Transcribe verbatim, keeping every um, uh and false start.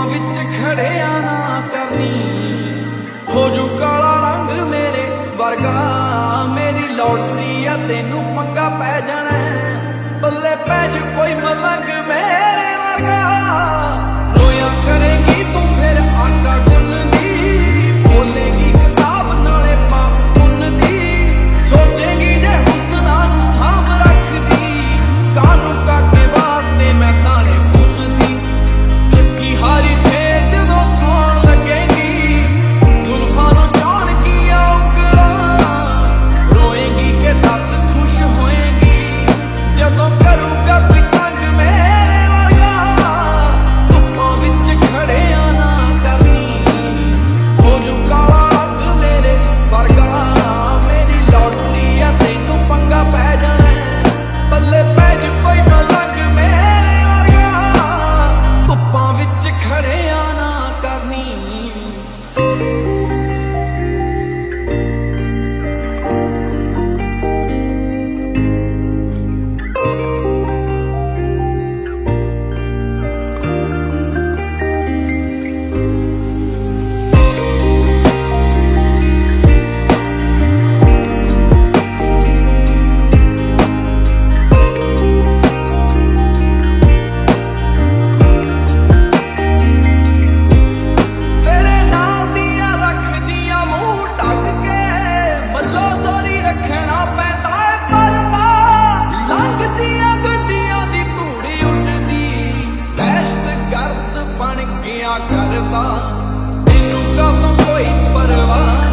विच खड़िया ना करनी हो जू काला रंग मेरे वर्गा मेरी लॉटरी आ तेनू पंगा पै जाना बल्ले पै जू कोई मलंग मेरे वर्गा रोया करेगी तू फिर आटा गुनदी बोलेगी किताब नाले पाप पुन दी सोचेगी जे हुस्ना नू साम रखदी कानू काके वास्ते मैं ताने पुन दी थकी हारी थे जदों सौण लगेगी जुल्फां नू जान की औकरा रोएगी के दस खुश होएगी जदों करूगा कोई तंग मेरे वर्गा धुप्पां विच खड़िया ना करनी हो जू काला रंग मेरे वर्गा मेरी लॉटरी आ तैनू पंगा पै जाना बल्ले पै जू कोई मलंग मेरे वर्गा धुप्पां विच खड़िया ना करनी। तेरे नाल दियां रखदियां मूंह ढक के मल्लो दोरी रखना पैंदा है परदा लंघदियां गड्डियां दी धूड़ी उड्डदी दहशत गर्द बन गया करदा तैनू कदों कोई परवाह